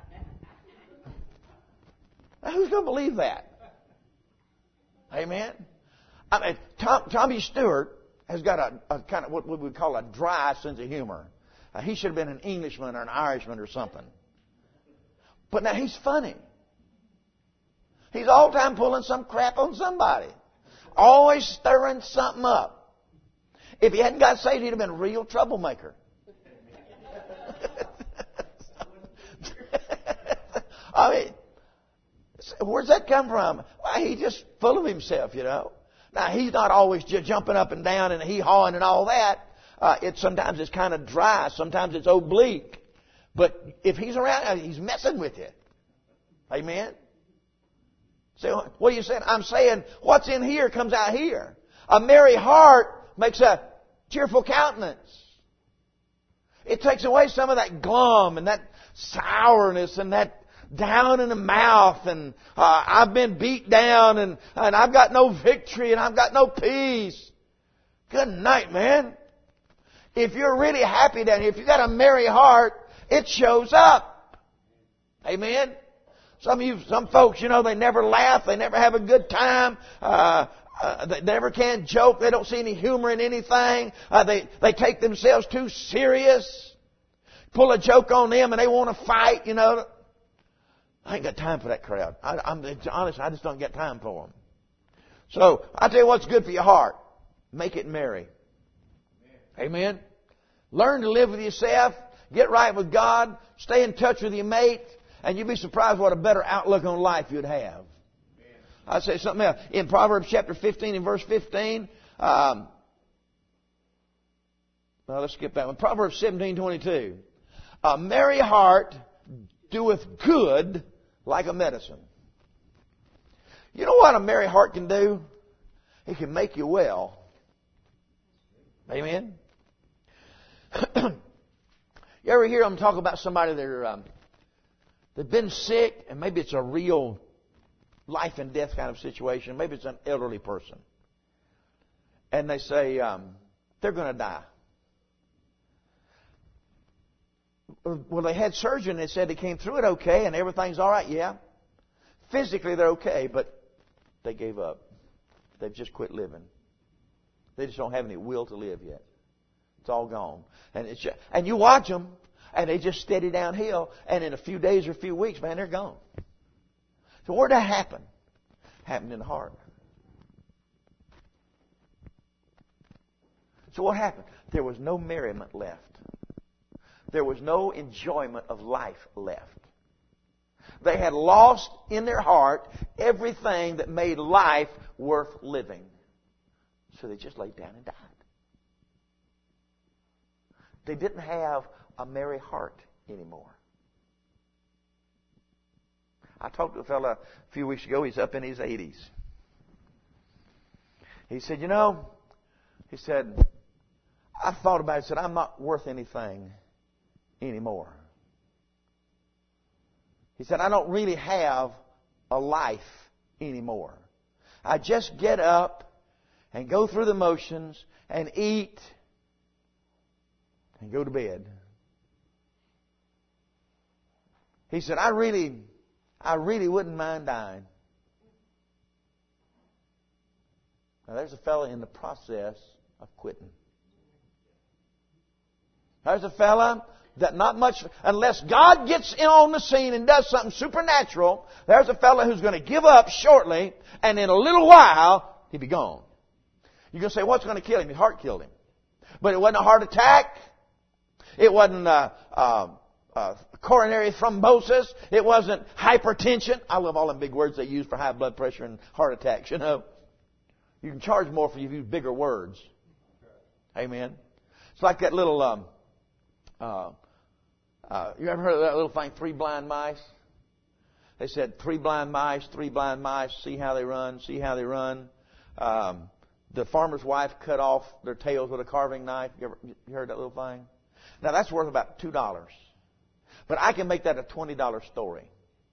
Speaker 2: Now, who's going to believe that? Amen? I mean, Tommy Stewart has got a kind of what we would call a dry sense of humor. He should have been an Englishman or an Irishman or something. But now he's funny. He's all the time pulling some crap on somebody. Always stirring something up. If he hadn't got saved, he'd have been a real troublemaker. I mean, where's that come from? Well, he's just full of himself, you know. Now, he's not always jumping up and down and hee-hawing and all that. Sometimes it's kind of dry. Sometimes it's oblique. But if he's around, he's messing with you. Amen? So, what are you saying? I'm saying what's in here comes out here. A merry heart makes a cheerful countenance. It takes away some of that glum and that sourness and that down in the mouth and I've been beat down and I've got no victory and I've got no peace. Good night, man. If you're really happy down here, if you've got a merry heart, it shows up. Amen? Some folks, you know, they never laugh. They never have a good time. They never can joke. They don't see any humor in anything. They take themselves too serious. Pull a joke on them and they want to fight, you know. I ain't got time for that crowd. I'm honest, I just don't get time for them. So, I'll tell you what's good for your heart. Make it merry. Amen? Learn to live with yourself. Get right with God. Stay in touch with your mate. And you'd be surprised what a better outlook on life you'd have. I'll say something else. In Proverbs chapter 15 and verse 15, well, let's skip that one. Proverbs 17:22. A merry heart doeth good like a medicine. You know what a merry heart can do? It can make you well. Amen? You ever hear them talk about somebody they've been sick, and maybe it's a real life and death kind of situation. Maybe it's an elderly person. And they say, they're going to die. Well, they had surgery and they said they came through it okay and everything's all right. Yeah. Physically they're okay, but they gave up. They've just quit living. They just don't have any will to live yet. It's all gone. And you watch them, and they just steady downhill, and in a few days or a few weeks, man, they're gone. So where'd that happen? Happened in the heart. So what happened? There was no merriment left. There was no enjoyment of life left. They had lost in their heart everything that made life worth living. So they just laid down and died. They didn't have a merry heart anymore. I talked to a fellow a few weeks ago. He's up in his 80s. He said, I thought about it. He said, I'm not worth anything anymore. He said, I don't really have a life anymore. I just get up and go through the motions and eat and go to bed. He said, I really wouldn't mind dying. Now there's a fellow in the process of quitting. There's a fellow that not much, unless God gets in on the scene and does something supernatural, there's a fellow who's going to give up shortly, and in a little while, he'll be gone. You're going to say, what's going to kill him? His heart killed him. But it wasn't a heart attack. It wasn't coronary thrombosis. It wasn't hypertension. I love all them big words they use for high blood pressure and heart attacks, You can charge more if you use bigger words. Amen. It's like that little, you ever heard of that little thing, 3 blind mice? They said 3 blind mice, see how they run. The farmer's wife cut off their tails with a carving knife. You heard that little thing? Now that's worth about $2. But I can make that a $20 story.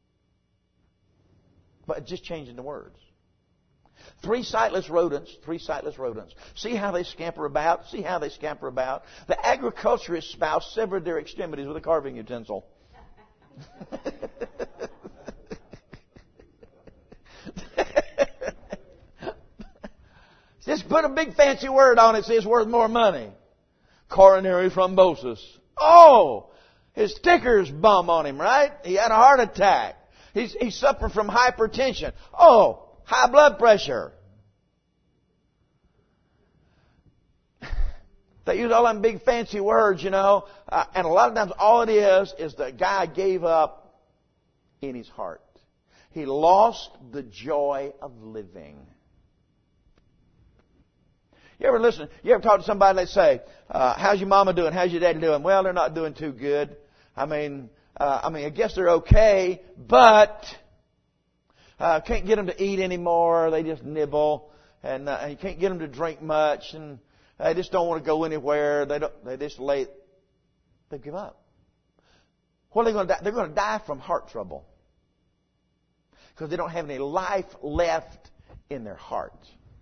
Speaker 2: But just changing the words. 3 sightless rodents. See how they scamper about. The agriculturist spouse severed their extremities with a carving utensil. Just put a big fancy word on it, say it's worth more money. Coronary thrombosis. Oh, his ticker's bum on him, right? He had a heart attack. He's suffering from hypertension. Oh, high blood pressure. They use all them big fancy words, and a lot of times all it is the guy gave up in his heart. He lost the joy of living. You ever talk to somebody and they say, how's your mama doing? How's your daddy doing? Well, they're not doing too good. I guess they're okay, but can't get them to eat anymore. They just nibble, and you can't get them to drink much, and they just don't want to go anywhere. They give up. What are they going to die? They're going to die from heart trouble because they don't have any life left in their heart.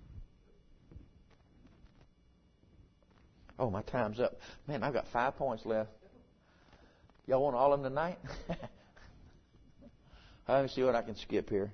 Speaker 2: Oh, my time's up. Man, I've got 5 points left. Y'all want all of them tonight? Let me see what I can skip here.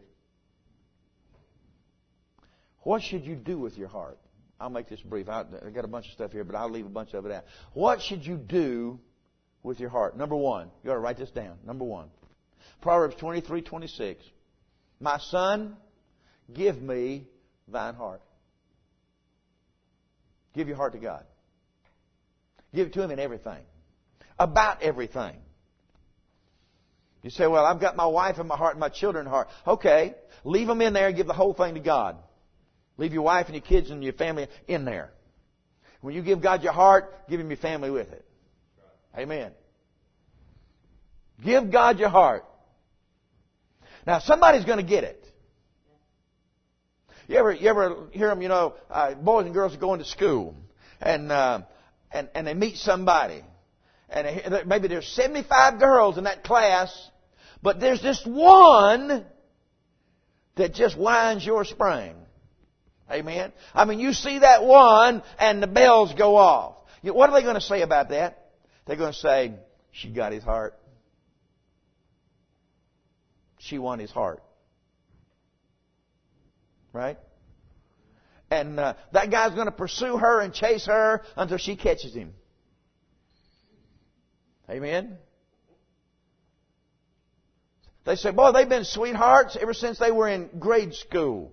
Speaker 2: What should you do with your heart? I'll make this brief. I got a bunch of stuff here, but I'll leave a bunch of it out. What should you do with your heart? Number 1. You got to write this down. Number 1. Proverbs 23:26. My son, give me thine heart. Give your heart to God. Give it to Him in everything. About everything. You say, well, I've got my wife in my heart and my children in my heart. Okay. Leave them in there and give the whole thing to God. Leave your wife and your kids and your family in there. When you give God your heart, give Him your family with it. Amen. Give God your heart. Now, somebody's going to get it. You ever hear them, boys and girls are going to school and they meet somebody. And maybe there's 75 girls in that class, but there's this one that just winds your spring. Amen? You see that one and the bells go off. What are they going to say about that? They're going to say, she got his heart. She won his heart. Right? And that guy's going to pursue her and chase her until she catches him. Amen? They say, boy, they've been sweethearts ever since they were in grade school.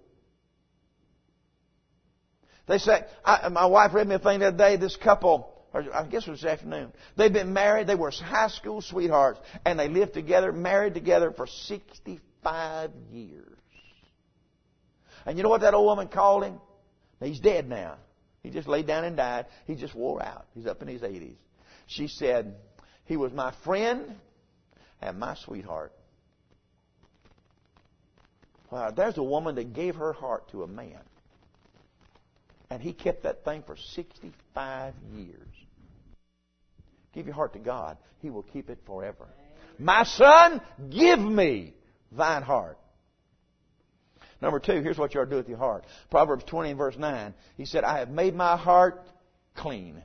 Speaker 2: They say, my wife read me a thing the other day, this couple, or I guess it was this afternoon, they've been married, they were high school sweethearts, and they lived together, married together for 65 years. And you know what that old woman called him? He's dead now. He just laid down and died. He just wore out. He's up in his 80s. She said, he was my friend and my sweetheart. Wow, there's a woman that gave her heart to a man. And he kept that thing for 65 years. Give your heart to God. He will keep it forever. My son, give me thine heart. Number 2, here's what you ought to do with your heart. Proverbs 20 and verse 9. He said, I have made my heart clean.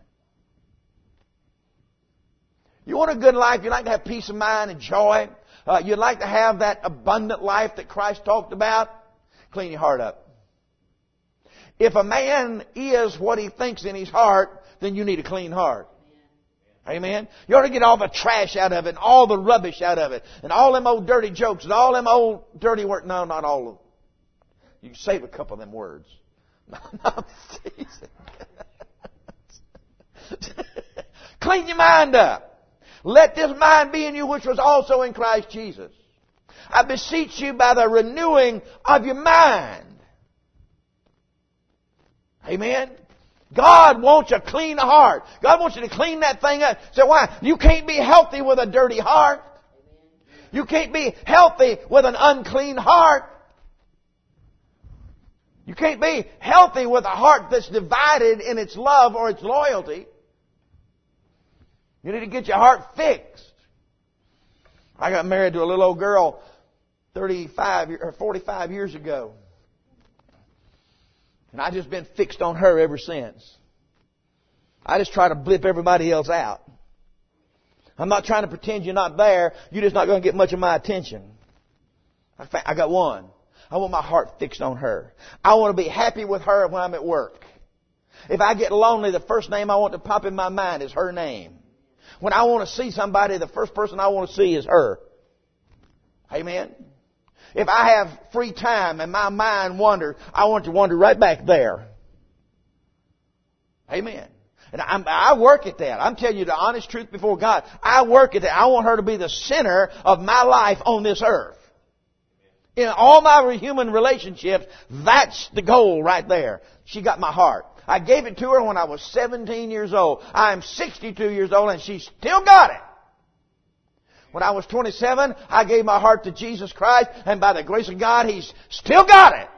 Speaker 2: You want a good life? You like to have peace of mind and joy? You'd like to have that abundant life that Christ talked about? Clean your heart up. If a man is what he thinks in his heart, then you need a clean heart. Amen? You ought to get all the trash out of it, and all the rubbish out of it, and all them old dirty jokes, and all them old dirty words. No, not all of them. You can save a couple of them words. No, clean your mind up. Let this mind be in you which was also in Christ Jesus. I beseech you by the renewing of your mind. Amen? God wants a clean heart. God wants you to clean that thing up. So why? You can't be healthy with a dirty heart. You can't be healthy with an unclean heart. You can't be healthy with a heart that's divided in its love or its loyalty. You need to get your heart fixed. I got married to a little old girl 35 or 45 years ago. And I've just been fixed on her ever since. I just try to blip everybody else out. I'm not trying to pretend you're not there. You're just not going to get much of my attention. I got one. I want my heart fixed on her. I want to be happy with her when I'm at work. If I get lonely, the first name I want to pop in my mind is her name. When I want to see somebody, the first person I want to see is her. Amen? If I have free time and my mind wanders, I want to wander right back there. Amen. And I work at that. I'm telling you the honest truth before God. I work at that. I want her to be the center of my life on this earth. In all my human relationships, that's the goal right there. She got my heart. I gave it to her when I was 17 years old. I am 62 years old and she still got it. When I was 27, I gave my heart to Jesus Christ, and by the grace of God, He's still got it.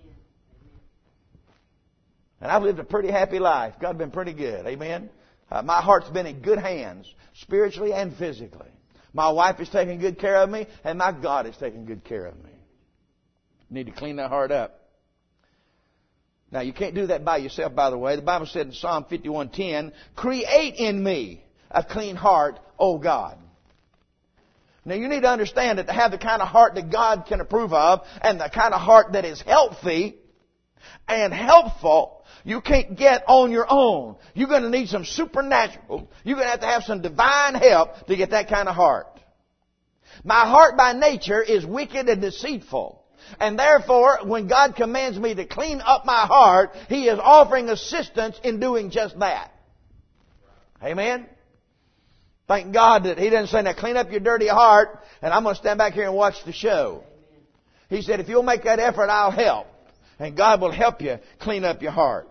Speaker 2: And I've lived a pretty happy life. God's been pretty good. Amen? My heart's been in good hands, spiritually and physically. My wife is taking good care of me, and my God is taking good care of me. You need to clean that heart up. Now, you can't do that by yourself, by the way. The Bible said in Psalm 51:10, create in me a clean heart, O God. Now, you need to understand that to have the kind of heart that God can approve of and the kind of heart that is healthy and helpful, you can't get on your own. You're going to need some supernatural. You're going to have some divine help to get that kind of heart. My heart by nature is wicked and deceitful. And therefore, when God commands me to clean up my heart, He is offering assistance in doing just that. Amen? Thank God that He doesn't say, now clean up your dirty heart, and I'm going to stand back here and watch the show. He said, if you'll make that effort, I'll help. And God will help you clean up your heart.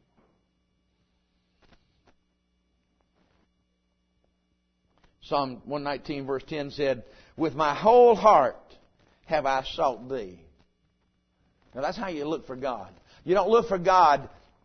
Speaker 2: Psalm 119 verse 10 said, with my whole heart have I sought Thee. Now that's how you look for God. You don't look for God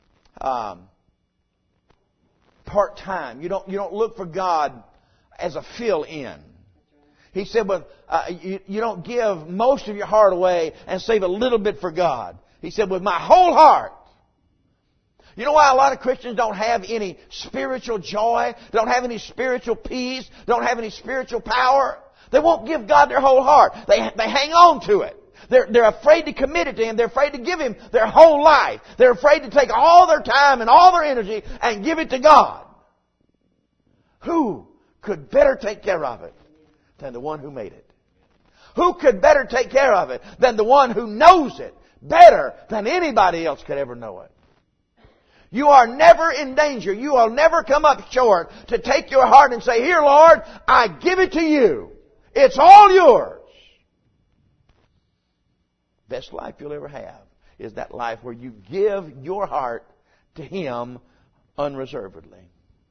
Speaker 2: part-time. You don't look for God as a fill-in. He said, but you don't give most of your heart away and save a little bit for God. He said, with my whole heart. You know why a lot of Christians don't have any spiritual joy, don't have any spiritual peace, don't have any spiritual power? They won't give God their whole heart. They hang on to it. They're afraid to commit it to Him. They're afraid to give Him their whole life. They're afraid to take all their time and all their energy and give it to God. Who could better take care of it than the one who made it? Who could better take care of it than the one who knows it better than anybody else could ever know it? You are never in danger. You will never come up short to take your heart and say, "Here, Lord, I give it to you. It's all yours." Best life you'll ever have is that life where you give your heart to Him unreservedly.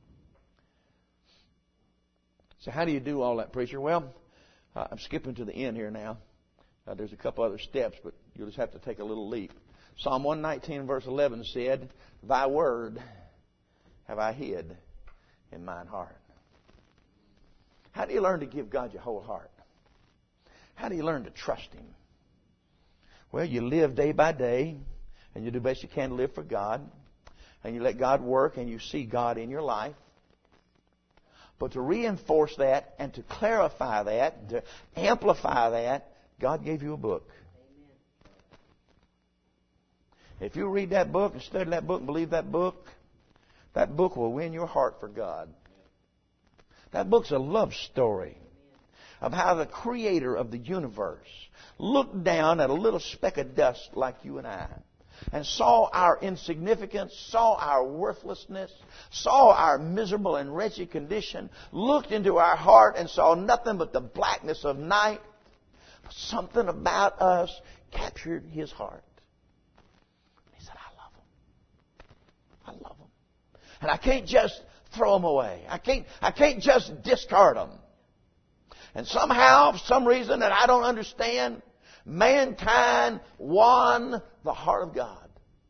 Speaker 2: So how do you do all that, preacher? Well, I'm skipping to the end here now. There's a couple other steps, but you'll just have to take a little leap. Psalm 119 verse 11 said, "Thy word have I hid in mine heart." How do you learn to give God your whole heart? How do you learn to trust Him? Well, you live day by day, and you do the best you can to live for God, and you let God work, and you see God in your life. But to reinforce that and to clarify that, to amplify that, God gave you a book. If you read that book and study that book and believe that book will win your heart for God. That book's a love story of how the Creator of the universe looked down at a little speck of dust like you and I and saw our insignificance, saw our worthlessness, saw our miserable and wretched condition, looked into our heart and saw nothing but the blackness of night. Something about us captured His heart. He said, "I love them. I love them. And I can't just throw them away. I can't just discard them." And somehow, for some reason that I don't understand, mankind won the heart of God.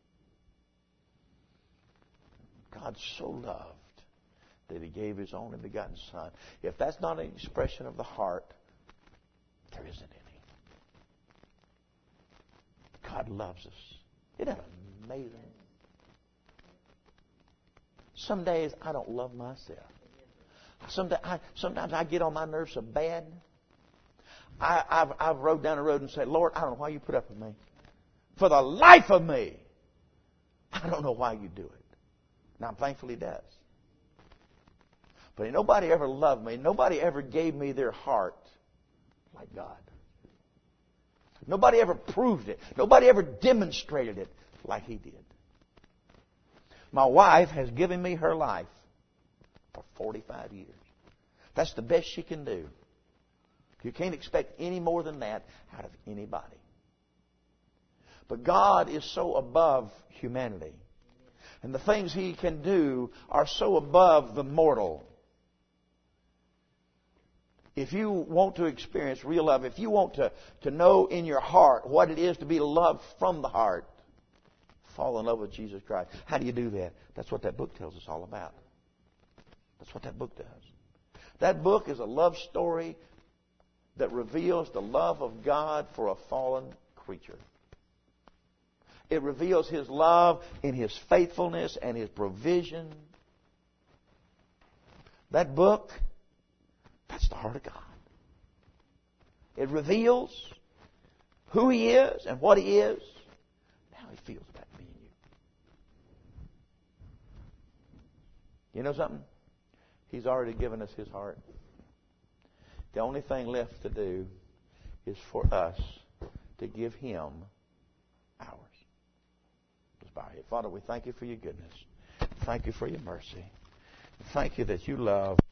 Speaker 2: God so loved that He gave His only begotten Son. If that's not an expression of the heart, there isn't any. God loves us. Isn't that amazing? Some days I don't love myself. Sometimes I get on my nerves so bad. I've rode down the road and said, "Lord, I don't know why you put up with me. For the life of me, I don't know why you do it." Now, I'm thankful He does. But nobody ever loved me. Nobody ever gave me their heart like God. Nobody ever proved it. Nobody ever demonstrated it like He did. My wife has given me her life for 45 years. That's the best she can do. You can't expect any more than that out of anybody. But God is so above humanity. And the things He can do are so above the mortal. If you want to experience real love, if you want to know in your heart what it is to be loved from the heart, fall in love with Jesus Christ. How do you do that? That's what that book tells us all about. That's what that book does. That book is a love story that reveals the love of God for a fallen creature. It reveals His love in His faithfulness and His provision. That book, that's the heart of God. It reveals who He is and what He is and how He feels about being you. You know something? He's already given us His heart. The only thing left to do is for us to give Him ours. Let's bow our head. Father, we thank You for Your goodness. Thank You for Your mercy. Thank You that You love